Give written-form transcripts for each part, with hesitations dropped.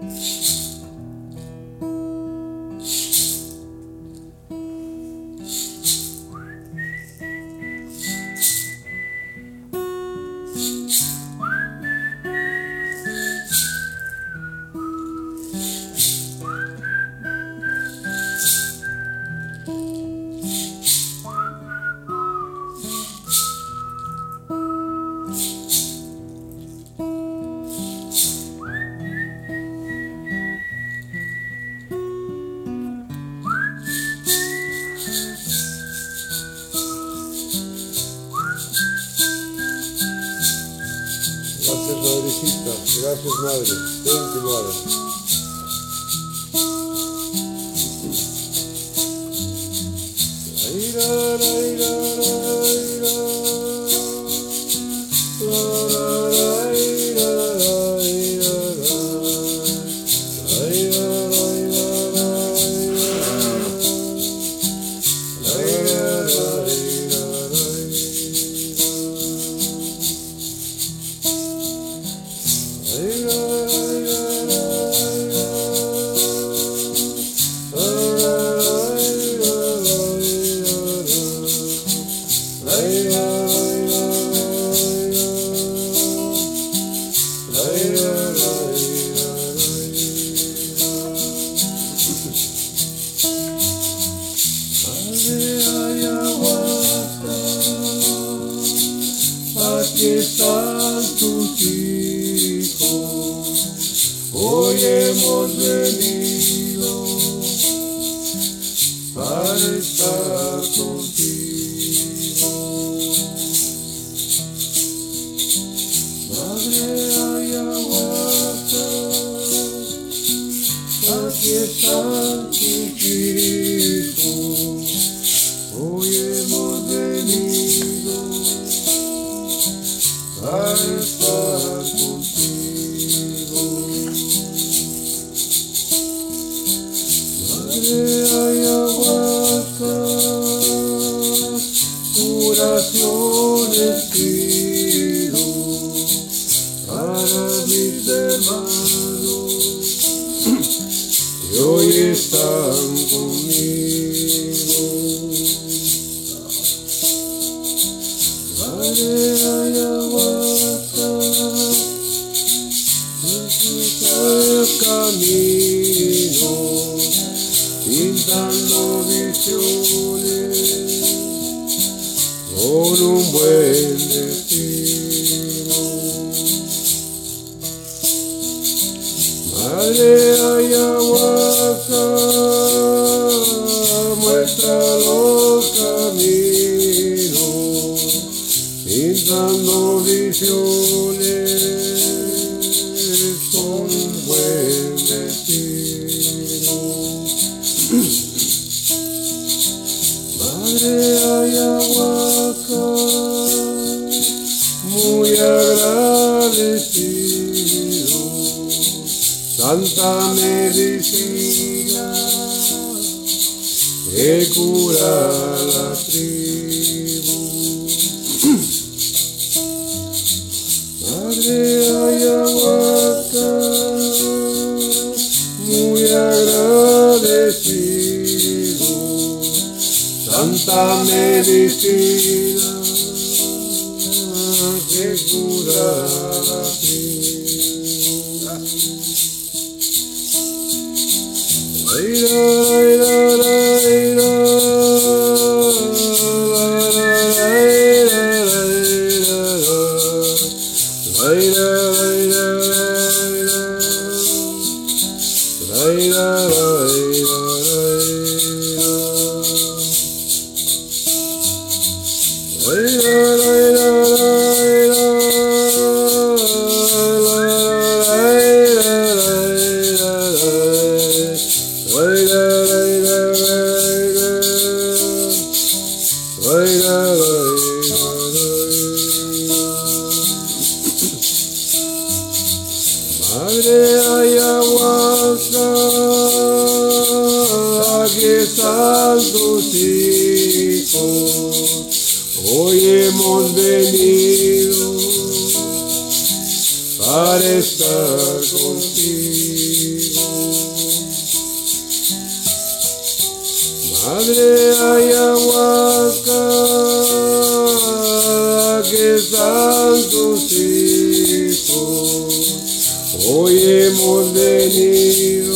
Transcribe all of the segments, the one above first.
Gracias, madrecita. Gracias, madre. Thank you, madre. Aquí están tus hijos, hoy hemos venido para estar contigo. Madre ayahuasca, aquí están tus hijos, hoy hemos venido para estar contigo. Madre ayahuasca, curaciones pido para mis hermanos que hoy están conmigo. Madre ayahuasca, el camino, pintando visiones con un buen destino. Madre ayahuasca, muestra los caminos, pintando visiones con un buen destino. Madre ayahuasca, muy agradecido, santa medicina que cura la tribu. Madre ayahuasca, muy agradecido, santa medicina que cura la tribu. Madre ayahuasca, aquí están tus hijos, hoy hemos venido para estar contigo. Madre ayahuasca, que santos hijos, hoy hemos venido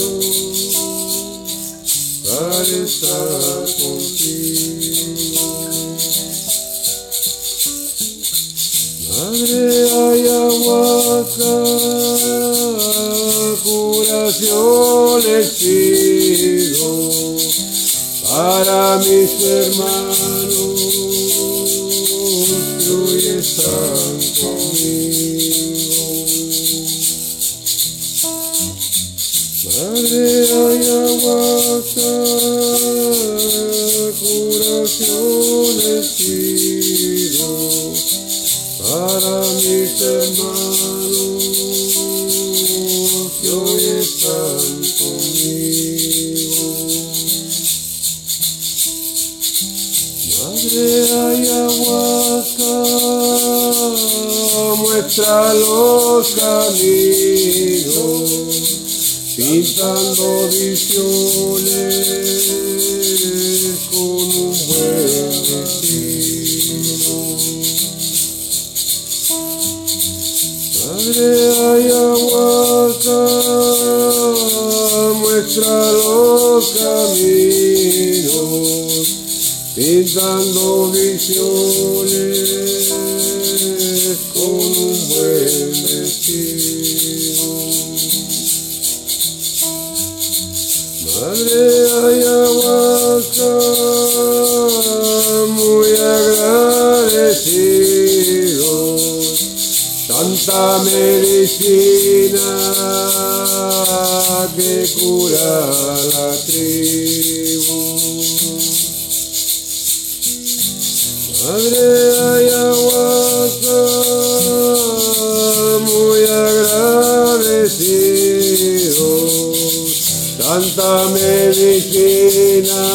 para estar contigo. Madre ayahuasca, curación les pido para mis hermanos que hoy están conmigo. Madre ayahuasca, curación les pido para mis hermanos que hoy están conmigo. Madre ayahuasca, muestra los caminos, pintando visiones con un buen destino. Madre ayahuasca, muestra los caminos, pintando visiones con un buen destino. Madre ayahuasca, muy agradecidos, tanta medicina que cura la tribu. Madre ayahuasca, muy agradecidos, tanta medicina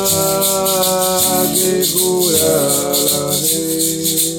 que cura la tribu.